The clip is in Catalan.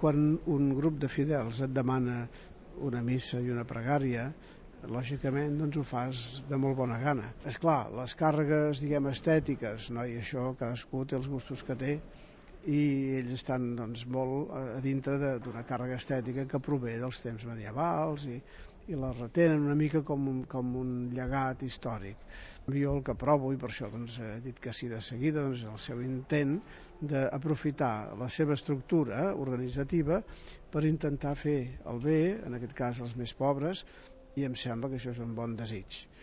Quan un grup de fidels et demana una missa i una pregària, lògicament doncs ho fas de molt bona gana. És clar, les càrregues, diguem, estètiques, no? I això cadascú té els gustos que té, i ells estan doncs, molt a dintre d'una càrrega estètica que prové dels temps medievals i la retenen una mica com un llegat històric. Jo el que provo, i per això doncs, he dit que sí de seguida, doncs, el seu intent d'aprofitar la seva estructura organitzativa per intentar fer el bé, en aquest cas als més pobres, i em sembla que això és un bon desig.